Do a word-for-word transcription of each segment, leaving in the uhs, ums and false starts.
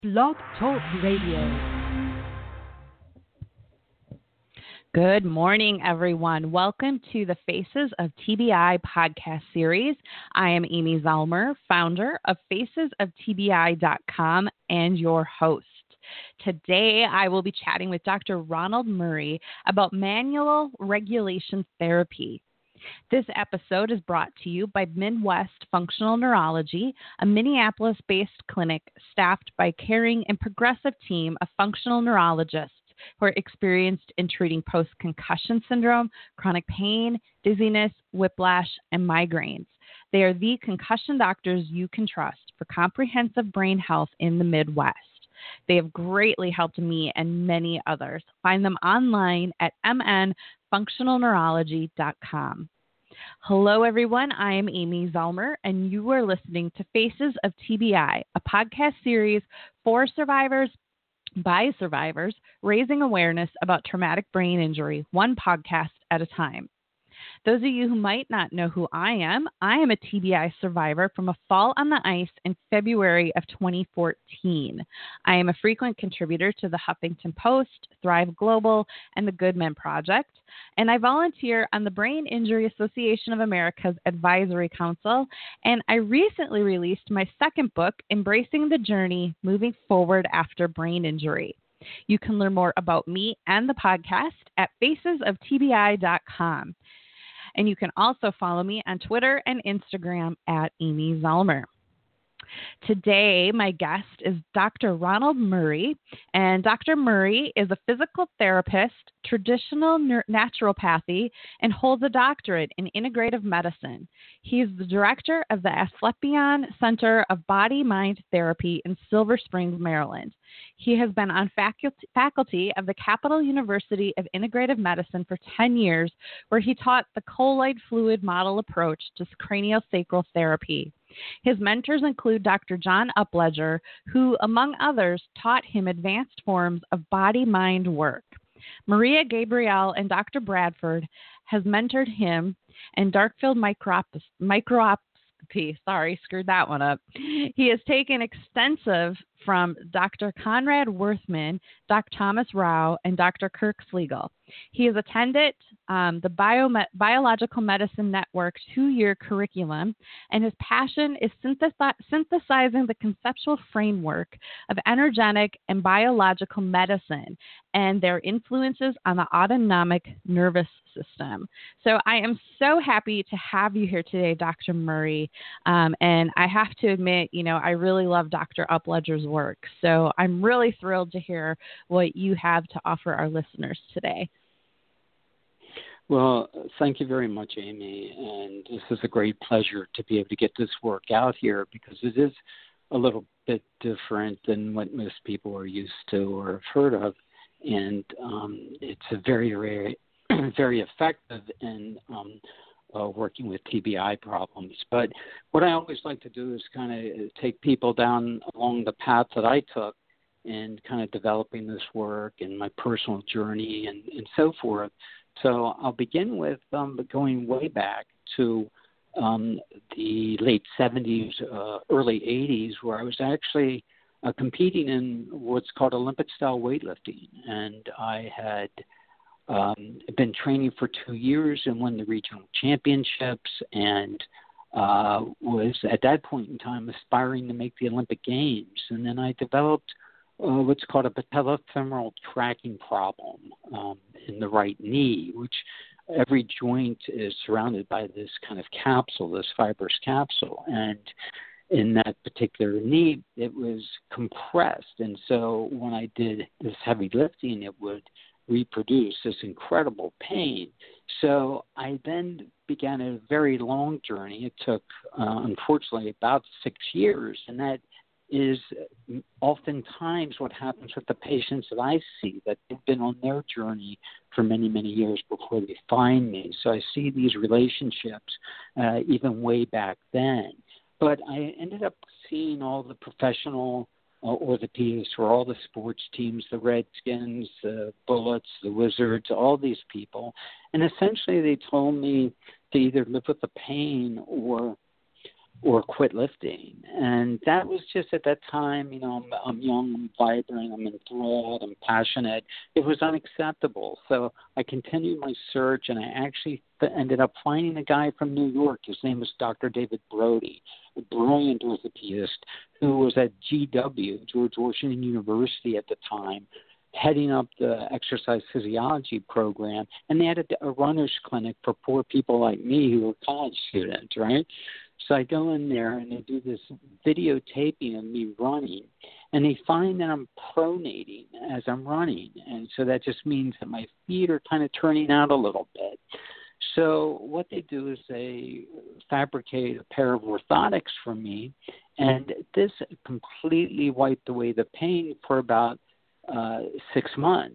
Blog Talk Radio. Good morning, everyone. Welcome to the Faces of T B I podcast series. I am Amy Zellmer, founder of faces of T B I dot com and your host. Today, I will be chatting with Doctor Ronald Murray about manual regulation therapy. This episode is brought to you by Midwest Functional Neurology, a Minneapolis-based clinic staffed by a caring and progressive team of functional neurologists who are experienced in treating post-concussion syndrome, chronic pain, dizziness, whiplash, and migraines. They are the concussion doctors you can trust for comprehensive brain health in the Midwest. They have greatly helped me and many others. Find them online at m n functional neurology dot com. Hello, everyone. I am Amy Zellmer, and you are listening to Faces of T B I, a podcast series for survivors by survivors, raising awareness about traumatic brain injury, one podcast at a time. Those of you who might not know who I am, I am a T B I survivor from a fall on the ice in February of twenty fourteen. I am a frequent contributor to the Huffington Post, Thrive Global, and the Good Men Project, and I volunteer on the Brain Injury Association of America's Advisory Council, and I recently released my second book, Embracing the Journey, Moving Forward After Brain Injury. You can learn more about me and the podcast at faces of T B I dot com. And you can also follow me on Twitter and Instagram at Amy Zellmer. Today, my guest is Doctor Ronald Murray, and Doctor Murray is a physical therapist, traditional naturopathy, and holds a doctorate in integrative medicine. He is the director of the Asclepion Center of Body-Mind Therapy in Silver Springs, Maryland. He has been on faculty, faculty of the Capital University of Integrative Medicine for ten years, where he taught the colloid fluid model approach to craniosacral therapy. His mentors include Doctor John Upledger, who, among others, taught him advanced forms of body-mind work. Maria Gabrielle and Doctor Bradford has mentored him, and Darkfield microscopy, microscopy, sorry, screwed that one up. He has taken extensive from Doctor Conrad Worthman, Doctor Thomas Rao, and Doctor Kirk Sliegel. He has attended um, the Bio- Biological Medicine Network two-year curriculum, and his passion is synthesi- synthesizing the conceptual framework of energetic and biological medicine and their influences on the autonomic nervous system. So I am so happy to have you here today, Doctor Murray. Um, and I have to admit, you know, I really love Doctor Upledger's work. So I'm really thrilled to hear what you have to offer our listeners today. Well, thank you very much, Amy. And this is a great pleasure to be able to get this work out here because it is a little bit different than what most people are used to or have heard of. And um, it's a very, very, very effective in um, uh, working with T B I problems. But what I always like to do is kind of take people down along the path that I took and kind of developing this work and my personal journey and, and so forth. So I'll begin with um, going way back to um, the late seventies, uh, early eighties, where I was actually uh, competing in what's called Olympic-style weightlifting. And I had um, been training for two years and won the regional championships and uh, was at that point in time aspiring to make the Olympic Games. And then I developed Uh, what's called a patellofemoral tracking problem um, in the right knee, which every joint is surrounded by this kind of capsule, this fibrous capsule. And in that particular knee, it was compressed. And so when I did this heavy lifting, it would reproduce this incredible pain. So I then began a very long journey. It took, uh, unfortunately, about six years, and that is oftentimes what happens with the patients that I see, that they've been on their journey for many, many years before they find me. So I see these relationships uh, even way back then. But I ended up seeing all the professional uh, orthopedists for all the sports teams, the Redskins, the Bullets, the Wizards, all these people. And essentially they told me to either live with the pain or or quit lifting. And that was just at that time, you know, I'm, I'm young, I'm vibrant, I'm enthralled, I'm passionate. It was unacceptable. So I continued my search, and I actually ended up finding a guy from New York. His name was Doctor David Brody, a brilliant orthopedist who was at G W, George Washington University at the time, heading up the exercise physiology program. And they had a, a runner's clinic for poor people like me who were college students, right? So I go in there, and they do this videotaping of me running, and they find that I'm pronating as I'm running. And so that just means that my feet are kind of turning out a little bit. So what they do is they fabricate a pair of orthotics for me, and this completely wiped away the pain for about uh, six months.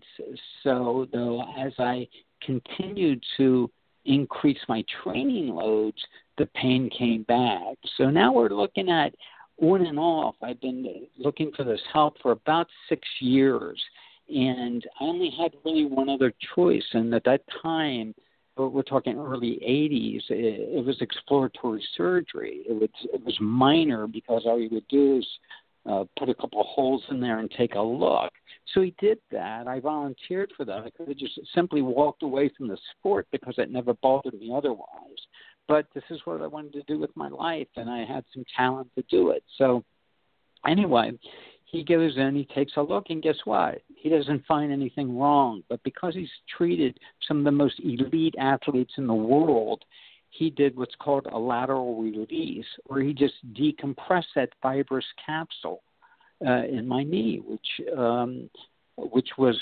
So though as I continued to increase my training loads, the pain came back. So now we're looking at on and off. I've been looking for this help for about six years, and I only had really one other choice. And at that time, we're talking early eighties, it, it was exploratory surgery. It was, it was minor because all you would do is uh, put a couple of holes in there and take a look. So he did that. I volunteered for that. I could have just simply walked away from the sport because it never bothered me otherwise. But this is what I wanted to do with my life, and I had some talent to do it. So anyway, he goes in, he takes a look, and guess what? He doesn't find anything wrong. But because he's treated some of the most elite athletes in the world, he did what's called a lateral release, where he just decompressed that fibrous capsule uh, in my knee, which um, which was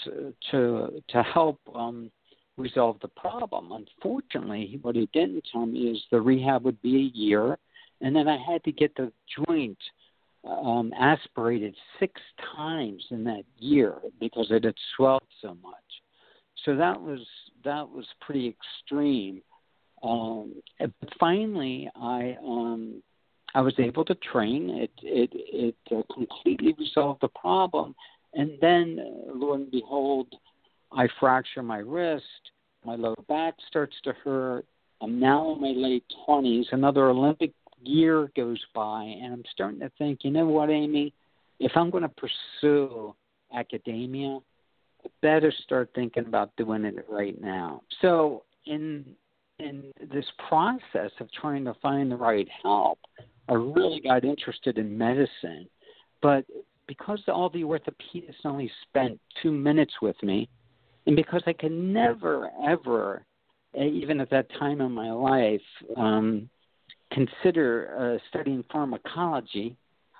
to to help um, resolve the problem. Unfortunately, what he didn't tell me is the rehab would be a year, and then I had to get the joint um, aspirated six times in that year because it had swelled so much. So that was that was pretty extreme. Um, but finally, I um, I was able to train. It it it uh, completely resolved the problem, and then uh, lo and behold, I fracture my wrist. My lower back starts to hurt. I'm now in my late twenties. Another Olympic year goes by, and I'm starting to think, you know what, Amy? If I'm going to pursue academia, I better start thinking about doing it right now. So in in this process of trying to find the right help, I really got interested in medicine. But because all the orthopedists only spent two minutes with me, and because I could never, ever, even at that time in my life, um, consider uh, studying pharmacology,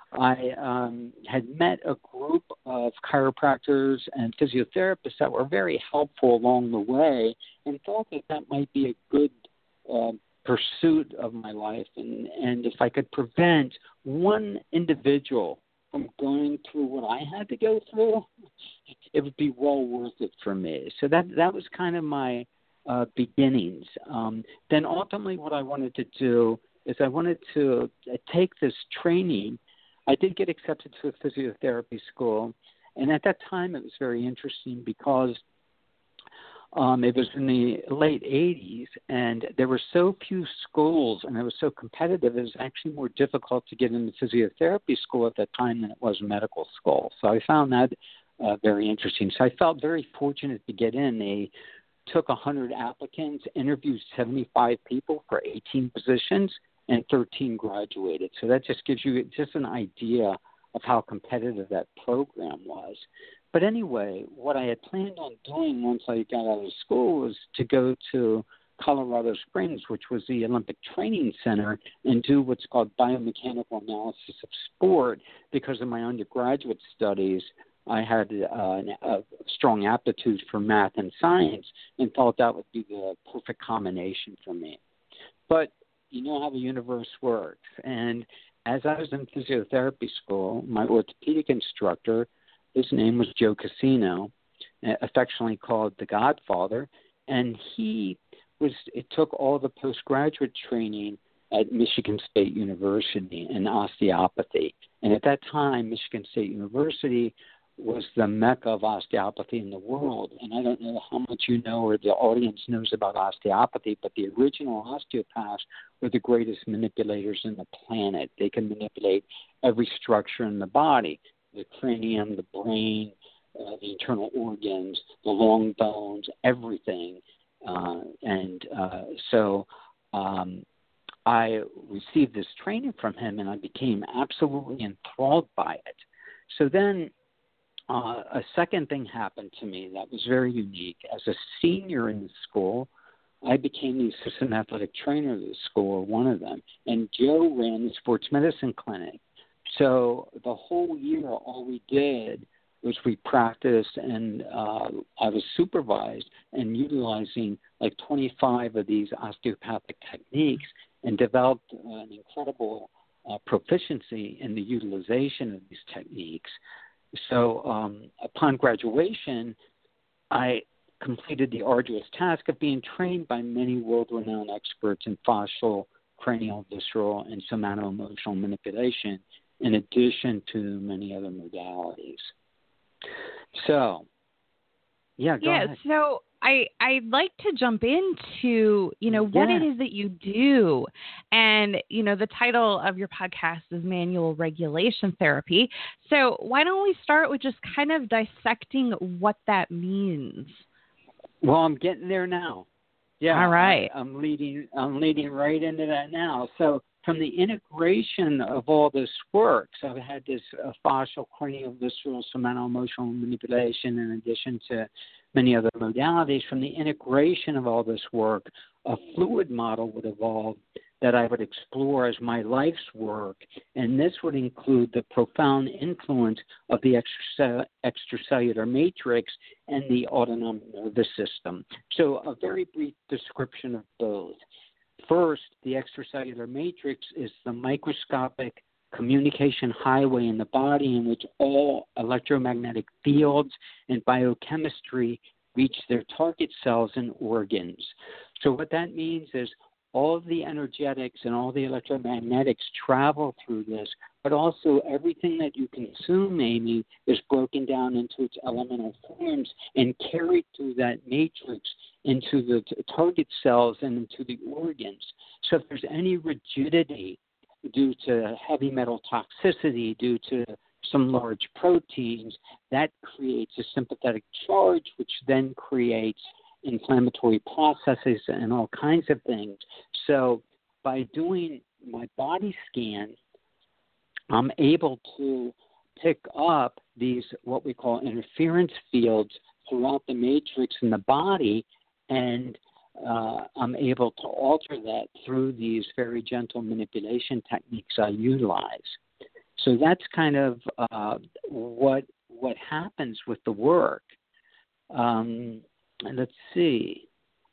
I um, had met a group of chiropractors and physiotherapists that were very helpful along the way, and thought that that might be a good uh, pursuit of my life. And, and if I could prevent one individual from going through what I had to go through, it would be well worth it for me. So that that was kind of my uh, beginnings. Um, then ultimately what I wanted to do is I wanted to take this training. I did get accepted to a physiotherapy school, and at that time it was very interesting because um, it was in the late eighties, and there were so few schools, and it was so competitive, it was actually more difficult to get into physiotherapy school at that time than it was medical school. So I found that uh, very interesting. So I felt very fortunate to get in. They took one hundred applicants, interviewed seventy-five people for eighteen positions, and thirteen graduated. So that just gives you just an idea of how competitive that program was. But anyway, what I had planned on doing once I got out of school was to go to Colorado Springs, which was the Olympic Training Center, and do what's called biomechanical analysis of sport. Because of my undergraduate studies, I had uh, a strong aptitude for math and science, and thought that would be the perfect combination for me. But you know how the universe works. And as I was in physiotherapy school, my orthopedic instructor, his name was Joe Casino, affectionately called the Godfather, and he was it took all the postgraduate training at Michigan State University in osteopathy. And at that time, Michigan State University was the mecca of osteopathy in the world. And I don't know how much you know or the audience knows about osteopathy, but the original osteopaths were the greatest manipulators in the planet. They can manipulate every structure in the body, the cranium, the brain, uh, the internal organs, the long bones, everything. Uh, and uh, so um, I received this training from him, and I became absolutely enthralled by it. So then uh, a second thing happened to me that was very unique. As a senior in the school, I became the assistant athletic trainer of the school, or one of them, and Joe ran the sports medicine clinic. So the whole year, all we did was we practiced, and uh, I was supervised and utilizing like twenty-five of these osteopathic techniques, and developed an incredible uh, proficiency in the utilization of these techniques. So um, upon graduation, I completed the arduous task of being trained by many world-renowned experts in fascial, cranial, visceral, and somato-emotional manipulation, in addition to many other modalities. So, yeah, go yeah, ahead. so I, I'd like to jump into, you know, what yeah. it is that you do. And, you know, the title of your podcast is Manual Regulation Therapy. So why don't we start with just kind of dissecting what that means? Well, I'm getting there now. Yeah. All right. I, I'm leading, I'm leading right into that now. So from the integration of all this work, so I've had this uh, fascial, cranial, visceral, somato-emotional manipulation in addition to many other modalities. From the integration of all this work, a fluid model would evolve that I would explore as my life's work, and this would include the profound influence of the extracell- extracellular matrix and the autonomic nervous system. So a very brief description of both. First, the extracellular matrix is the microscopic communication highway in the body in which all electromagnetic fields and biochemistry reach their target cells and organs. So what that means is all of the energetics and all the electromagnetics travel through this, but also everything that you consume, Amy, is broken down into its elemental forms and carried through that matrix into the t- target cells and into the organs. So if there's any rigidity due to heavy metal toxicity, due to some large proteins, that creates a sympathetic charge, which then creates inflammatory processes and all kinds of things. So by doing my body scan, I'm able to pick up these what we call interference fields throughout the matrix in the body, and uh, I'm able to alter that through these very gentle manipulation techniques I utilize. So that's kind of uh, what what happens with the work. Um, let's see.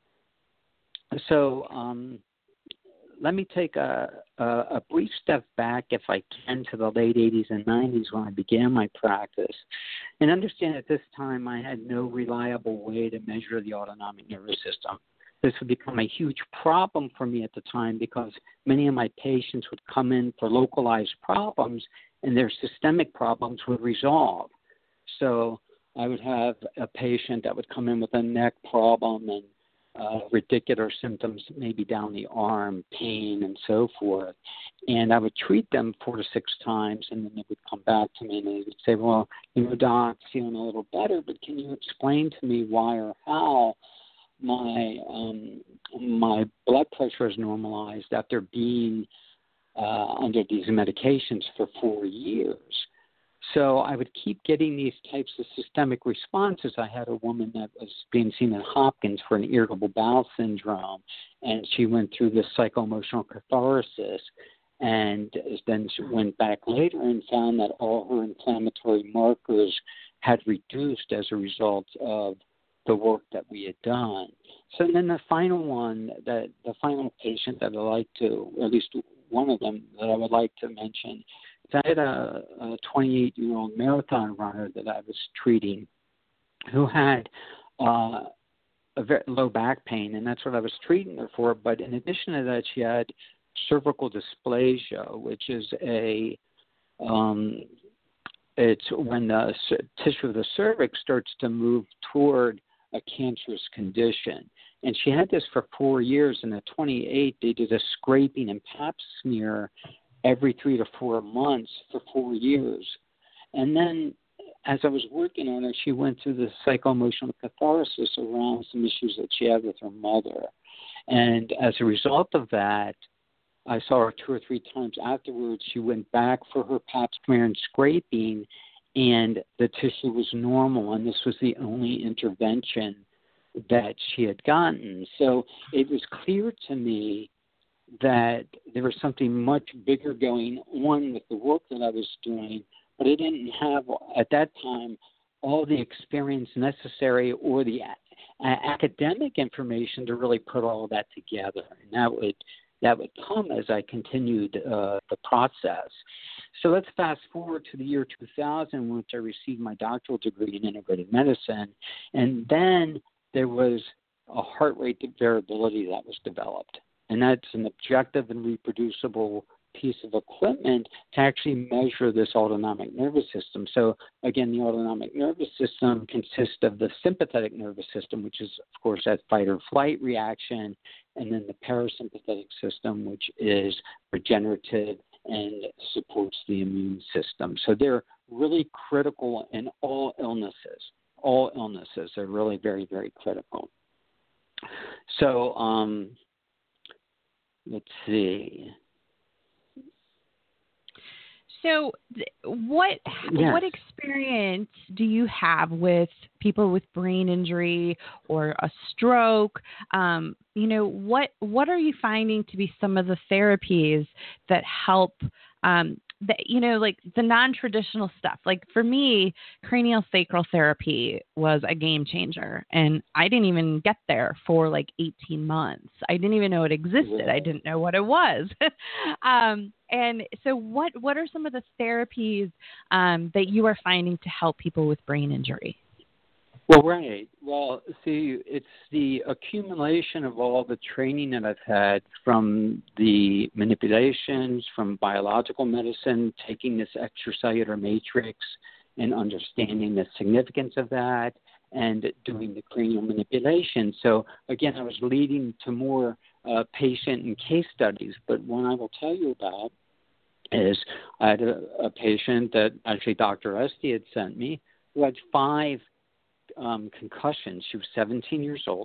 So um, let me take a, a, a brief step back, if I can, to the late eighties and nineties when I began my practice. And understand at this time I had no reliable way to measure the autonomic nervous system. This would become a huge problem for me at the time because many of my patients would come in for localized problems and their systemic problems would resolve. So I would have a patient that would come in with a neck problem and uh, radicular symptoms, maybe down the arm, pain, and so forth. And I would treat them four to six times, and then they would come back to me and they would say, well, you know, doc, feeling a little better, but can you explain to me why or how my um, my blood pressure is normalized after being uh, under these medications for four years? So I would keep getting these types of systemic responses. I had a woman that was being seen at Hopkins for an irritable bowel syndrome, and she went through this psycho-emotional catharsis, and then she went back later and found that all her inflammatory markers had reduced as a result of the work that we had done. So then the final one, that the final patient that I'd like to, or at least one of them that I would like to mention, I had a, a twenty-eight-year-old marathon runner that I was treating who had uh, a very low back pain, and that's what I was treating her for. But in addition to that, she had cervical dysplasia, which is a um, it's when the tissue of the cervix starts to move toward a cancerous condition. And she had this for four years, and at twenty-eight, they did a scraping and pap smear every three to four months for four years. And then as I was working on her, she went through the psycho-emotional catharsis around some issues that she had with her mother. And as a result of that, I saw her two or three times afterwards. She went back for her pap smear and scraping, and the tissue was normal, and this was the only intervention that she had gotten. So it was clear to me that there was something much bigger going on with the work that I was doing, but I didn't have, at that time, all the experience necessary or the a- academic information to really put all of that together. And that would that would come as I continued uh, the process. So let's fast forward to the year two thousand, when I received my doctoral degree in integrative medicine. And then there was a heart rate variability that was developed. And that's an objective and reproducible piece of equipment to actually measure this autonomic nervous system. So again, the autonomic nervous system consists of the sympathetic nervous system, which is, of course, that fight or flight reaction, and then the parasympathetic system, which is regenerative and supports the immune system. So they're really critical in all illnesses. All illnesses are really very, very critical. So um, let's see. So, what yes. what experience do you have with people with brain injury or a stroke? Um, you know, what what are you finding to be some of the therapies that help? Um, that you know, like the non-traditional stuff. Like for me, cranial sacral therapy was a game changer, and I didn't even get there for like eighteen months. I didn't even know it existed. I didn't know what it was. um, And so what, what are some of the therapies um, that you are finding to help people with brain injury? Well, right. Well, see, it's the accumulation of all the training that I've had from the manipulations, from biological medicine, taking this extracellular matrix and understanding the significance of that, and doing the cranial manipulation. So, again, I was leading to more uh, patient and case studies, but one I will tell you about is I had a, a patient that actually Doctor Esty had sent me who had five um, concussions. She was seventeen years old.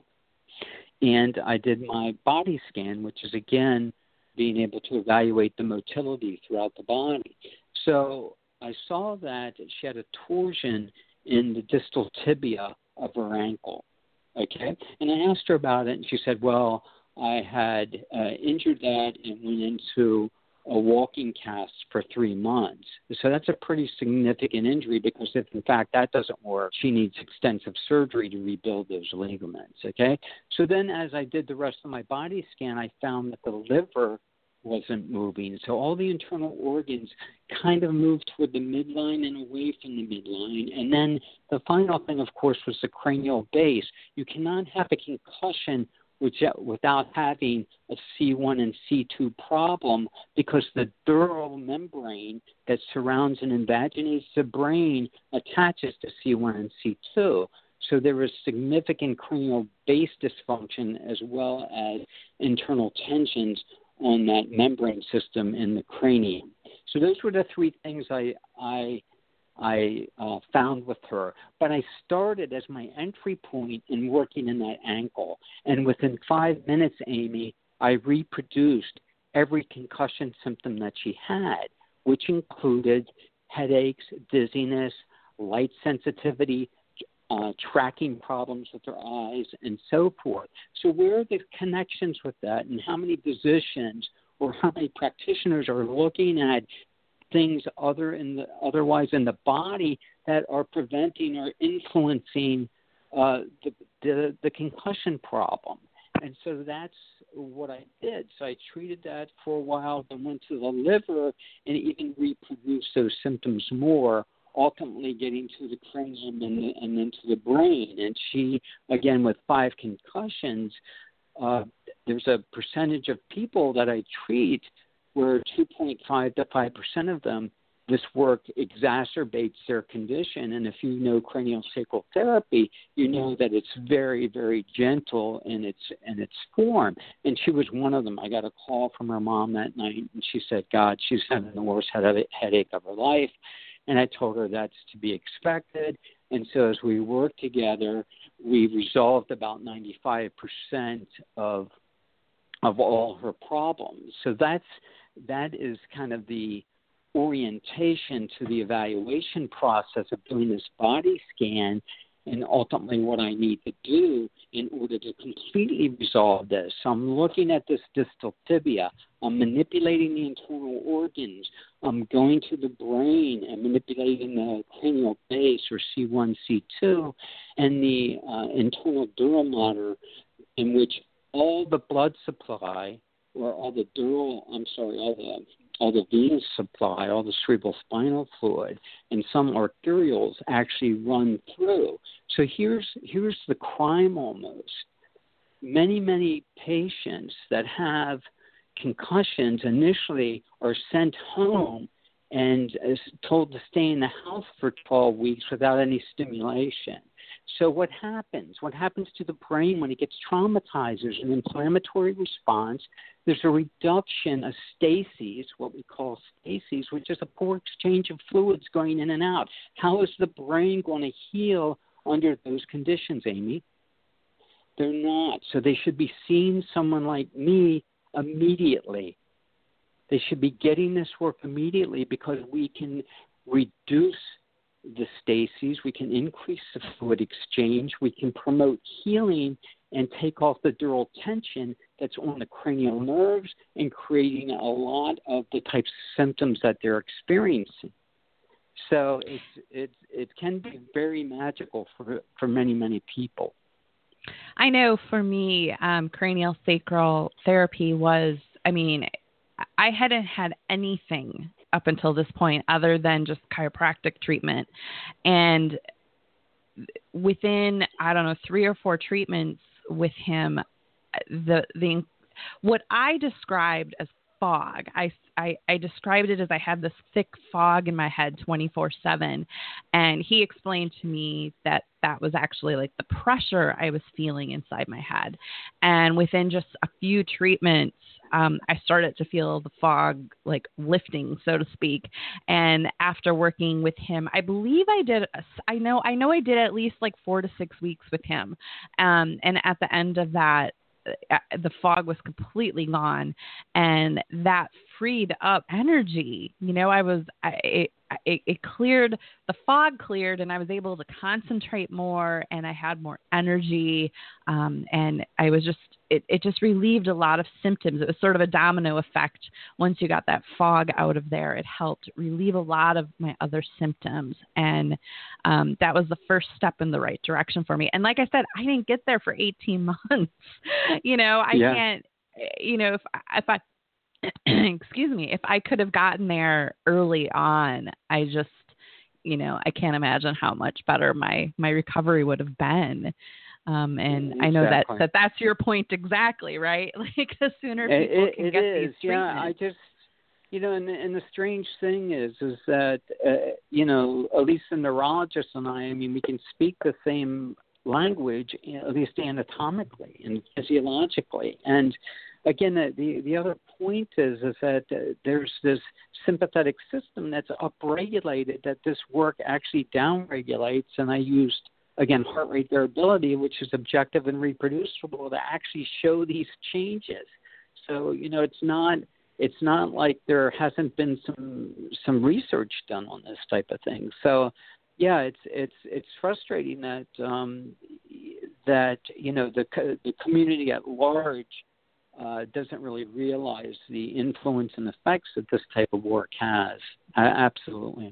And I did my body scan, which is, again, being able to evaluate the motility throughout the body. So I saw that she had a torsion in the distal tibia of her ankle. Okay? And I asked her about it, and she said, well, I had uh, injured that and went into a walking cast for three months. So that's a pretty significant injury, because if, in fact, that doesn't work, she needs extensive surgery to rebuild those ligaments, okay? So then as I did the rest of my body scan, I found that the liver wasn't moving. So all the internal organs kind of moved toward the midline and away from the midline. And then the final thing, of course, was the cranial base. You cannot have a concussion which, without having a C one and C two problem, because the dural membrane that surrounds and invaginates the brain attaches to C one and C two. So there was significant cranial base dysfunction as well as internal tensions on that membrane system in the cranium. So those were the three things I I I uh, found with her. But I started as my entry point in working in that ankle. And within five minutes, Amy, I reproduced every concussion symptom that she had, which included headaches, dizziness, light sensitivity, uh, tracking problems with her eyes, and so forth. So where are the connections with that, and how many physicians or how many practitioners are looking at things other in the otherwise in the body that are preventing or influencing uh, the, the the concussion problem? And so that's what I did. So I treated that for a while, then went to the liver and even reproduced those symptoms more, ultimately getting to the cranium and, the, and then to the brain. And she, again, with five concussions, uh, there's a percentage of people that I treat where two point five to five percent of them this work exacerbates their condition. And if you know craniosacral therapy, you know that it's very, very gentle in its in its form. And she was one of them. I got a call from her mom that night, and she said, God, she's having the worst headache of her life. And I told her that's to be expected. And so as we worked together, we resolved about ninety-five percent of of all her problems. So that's that is kind of the orientation to the evaluation process of doing this body scan, and ultimately what I need to do in order to completely resolve this. So I'm looking at this distal tibia. I'm manipulating the internal organs. I'm going to the brain and manipulating the cranial base, or C one, C two, and the uh, internal duromotor, in which all the blood supply, or all the dural, I'm sorry, all the all the venous supply, all the cerebral spinal fluid, and some arterioles actually run through. So here's here's the crime almost. Many, many patients that have concussions initially are sent home and is told to stay in the house for twelve weeks without any stimulation. So what happens? What happens to the brain when it gets traumatized? There's an inflammatory response. There's a reduction of stases, what we call stases, which is a poor exchange of fluids going in and out. How is the brain going to heal under those conditions, Amy? They're not. So they should be seeing someone like me immediately. They should be getting this work immediately, because we can reduce the stases, we can increase the fluid exchange, we can promote healing and take off the dural tension that's on the cranial nerves and creating a lot of the types of symptoms that they're experiencing. So it's, it's, it can be very magical for, for many, many people. I know for me, um, cranial sacral therapy was, I mean, I hadn't had anything up until this point other than just chiropractic treatment. And within, I don't know, three or four treatments with him, the, the, what I described as fog, I, I, I described it as I had this thick fog in my head twenty-four seven. And he explained to me that that was actually like the pressure I was feeling inside my head. And within just a few treatments, um, I started to feel the fog like lifting, so to speak. And after working with him, I believe I did, a, I know, I know I did at least like four to six weeks with him. Um, and at the end of that, the fog was completely gone, and that freed up energy. You know, I was, I, it, it, it cleared, the fog cleared, and I was able to concentrate more, and I had more energy. Um, and I was just, it, it just relieved a lot of symptoms. It was sort of a domino effect. Once you got that fog out of there, it helped relieve a lot of my other symptoms. And um, that was the first step in the right direction for me. And like I said, I didn't get there for eighteen months. You know, I yeah. can't, you know, if, if I, excuse me, if I could have gotten there early on, I just, you know, I can't imagine how much better my, my recovery would have been. Um, and exactly. I know that, that that's your point exactly, right? Like the sooner people it, can it get is. these treatments. Yeah, I just, you know, and, and the strange thing is, is that, uh, you know, at least the neurologist and I, I mean, we can speak the same language, at least anatomically and physiologically. And again, the, the, the other point is, is that uh, there's this sympathetic system that's upregulated that this work actually downregulates. And I used, again, heart rate variability, which is objective and reproducible, to actually show these changes. So, you know, it's not it's not like there hasn't been some some research done on this type of thing. So, yeah, it's it's it's frustrating that um, that you know the the community at large uh, doesn't really realize the influence and effects that this type of work has. Uh, absolutely.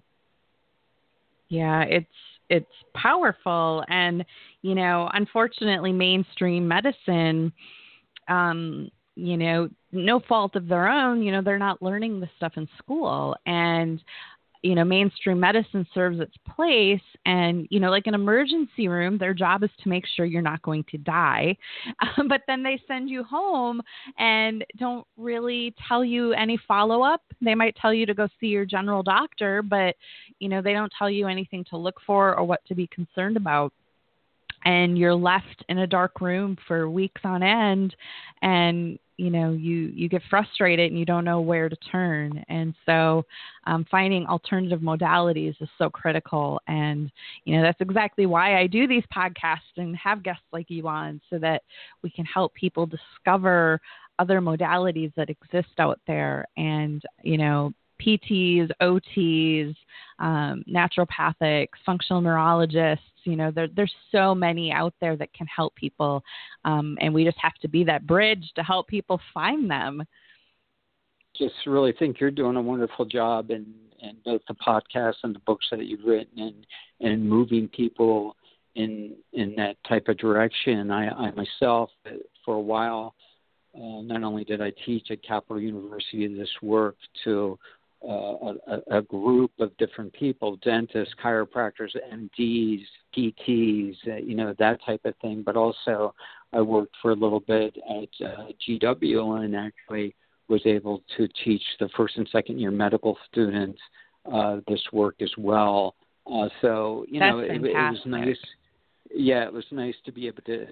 Yeah, it's. It's powerful. And, you know, unfortunately, mainstream medicine, um, you know, no fault of their own, you know, they're not learning this stuff in school. And, you know, mainstream medicine serves its place. And, you know, like an emergency room, their job is to make sure you're not going to die. Um, but then they send you home and don't really tell you any follow-up. They might tell you to go see your general doctor, but, you know, they don't tell you anything to look for or what to be concerned about. And you're left in a dark room for weeks on end, and you know you you get frustrated and you don't know where to turn. And so um, finding alternative modalities is so critical. And you know that's exactly why I do these podcasts and have guests like you on, so that we can help people discover other modalities that exist out there. And you know P Ts, O Ts, um, naturopathics, functional neurologists. You know, there, there's so many out there that can help people, um, and we just have to be that bridge to help people find them. Just really think you're doing a wonderful job in, in both the podcasts and the books that you've written, and, and moving people in in that type of direction. I, I myself, for a while, uh, not only did I teach at Capital University this work to Uh, a, a group of different people, dentists, chiropractors, M Ds, P Ts, uh, you know, that type of thing. But also I worked for a little bit at uh, G W and actually was able to teach the first and second year medical students uh, this work as well. Uh, so, you That's know, it, it was nice. Yeah, it was nice to be able to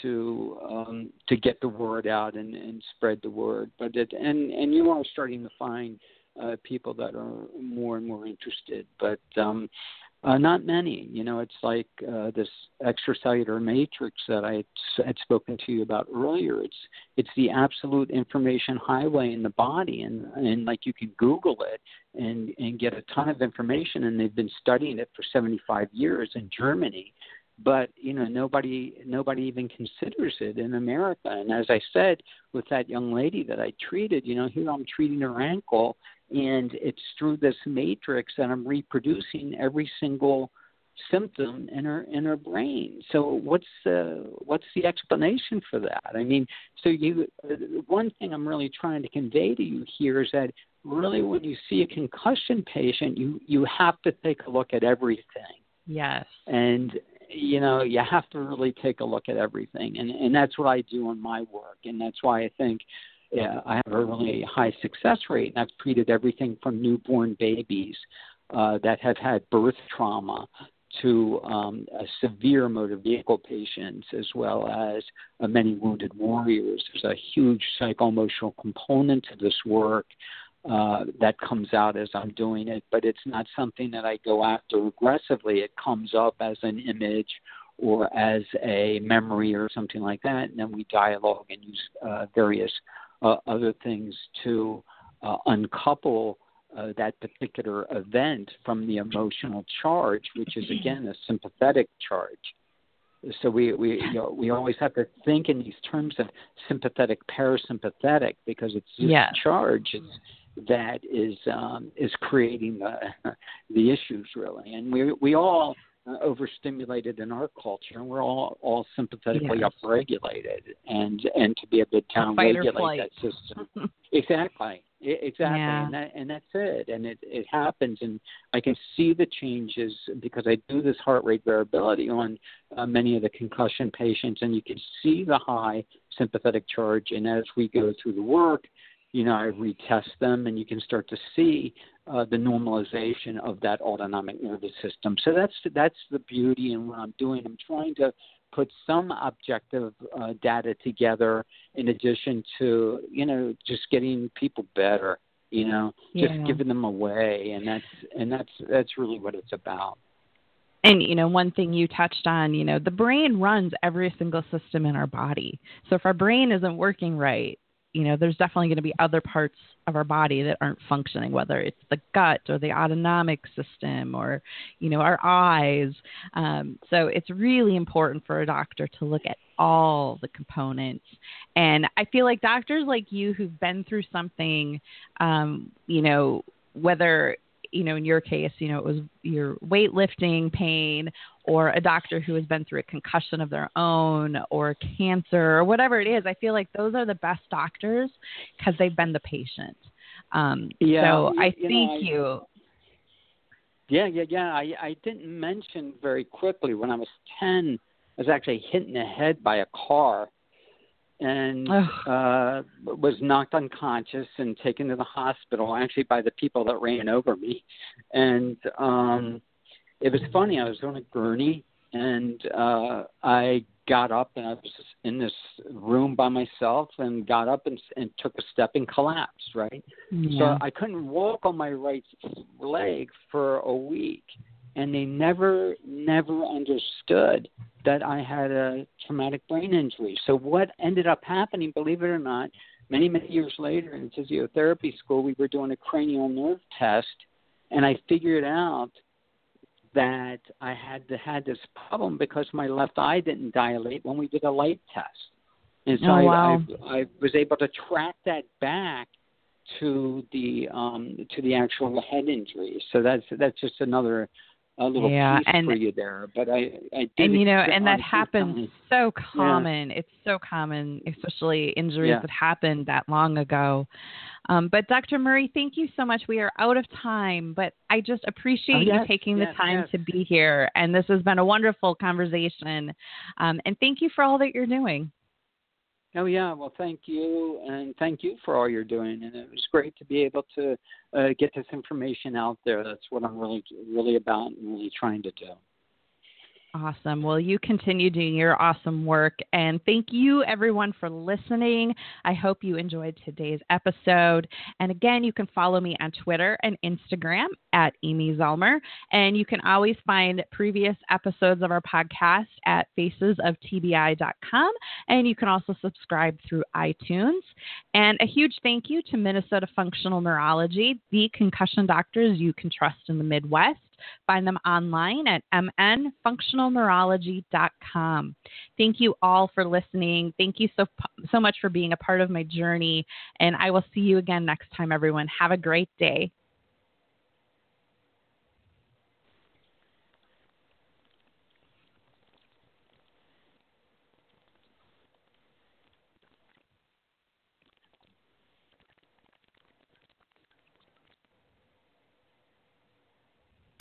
to um, to get the word out and, and spread the word. But it, and, and you are starting to find Uh, people that are more and more interested, but um, uh, not many. You know, it's like uh, this extracellular matrix that I had, had spoken to you about earlier. It's it's the absolute information highway in the body, and and like you can Google it and and get a ton of information. And they've been studying it for seventy-five years in Germany. But, you know, nobody nobody even considers it in America. And as I said, with that young lady that I treated, you know, here I'm treating her ankle, and it's through this matrix that I'm reproducing every single symptom in her in her brain. So what's the what's the explanation for that? I mean, so you one thing I'm really trying to convey to you here is that really when you see a concussion patient, you you have to take a look at everything. Yes. And you know, you have to really take a look at everything. And, and that's what I do in my work. And that's why I think yeah, I have a really high success rate. And I've treated everything from newborn babies uh, that have had birth trauma to um, uh, severe motor vehicle patients, as well as uh, many wounded warriors. There's a huge psycho-emotional component to this work Uh, that comes out as I'm doing it, but it's not something that I go after aggressively. It comes up as an image or as a memory or something like that, and then we dialogue and use uh, various uh, other things to uh, uncouple uh, that particular event from the emotional charge, which is, again, a sympathetic charge. So we we you know, we always have to think in these terms of sympathetic, parasympathetic, because it's this yeah. charge is, that is um, is creating the the issues really, and we we all uh, overstimulated in our culture, and we're all all sympathetically yes. upregulated, and and to be able to downregulate that system, exactly, exactly, yeah. and that and that's it, and it it happens, and I can see the changes because I do this heart rate variability on uh, many of the concussion patients, and you can see the high sympathetic charge, and as we go through the work, you know, I retest them, and you can start to see uh, the normalization of that autonomic nervous system. So that's that's the beauty in what I'm doing. I'm trying to put some objective uh, data together in addition to, you know, just getting people better, you know, just yeah. giving them away, and that's and that's that's really what it's about. And, you know, one thing you touched on, you know, the brain runs every single system in our body. So if our brain isn't working right, you know, there's definitely going to be other parts of our body that aren't functioning, whether it's the gut or the autonomic system or, you know, our eyes. Um, so it's really important for a doctor to look at all the components. And I feel like doctors like you who've been through something, um, you know, whether you know, in your case, you know, it was your weightlifting pain, or a doctor who has been through a concussion of their own, or cancer, or whatever it is. I feel like those are the best doctors because they've been the patient. Um, yeah, so you, I you thank know, I, you. Yeah, yeah, yeah. I, I didn't mention very quickly when I was ten, I was actually hit in the head by a car and uh, was knocked unconscious and taken to the hospital, actually by the people that ran over me. And um, it was funny. I was on a gurney, and uh, I got up, and I was in this room by myself, and got up and, and took a step and collapsed, right? Yeah. So I couldn't walk on my right leg for a week, and they never, never understood that I had a traumatic brain injury. So what ended up happening, believe it or not, many, many years later in physiotherapy school, we were doing a cranial nerve test, and I figured out that I had to, had this problem because my left eye didn't dilate when we did a light test. And so oh, I, wow. I, I was able to track that back to the um, to the actual head injury. So that's that's just another a little yeah, piece and, for you there. But I, I did and you know, ex- and that happens unfortunately- so common. Yeah. It's so common, especially injuries yeah. that happened that long ago. Um, but Doctor Murray, thank you so much. We are out of time, but I just appreciate oh, yes, you taking yes, the time yes. to be here. And this has been a wonderful conversation. Um, and thank you for all that you're doing. Oh, yeah. Well, thank you. And thank you for all you're doing. And it was great to be able to uh, get this information out there. That's what I'm really, really about and really trying to do. Awesome. Well, you continue doing your awesome work. And thank you, everyone, for listening. I hope you enjoyed today's episode. And again, you can follow me on Twitter and Instagram at Amy Zellmer. And you can always find previous episodes of our podcast at faces of T B I dot com. And you can also subscribe through iTunes. And a huge thank you to Minnesota Functional Neurology, the concussion doctors you can trust in the Midwest. Find them online at m n functional neurology dot com. Thank you all for listening. Thank you so, so much for being a part of my journey. And I will see you again next time, everyone. Have a great day.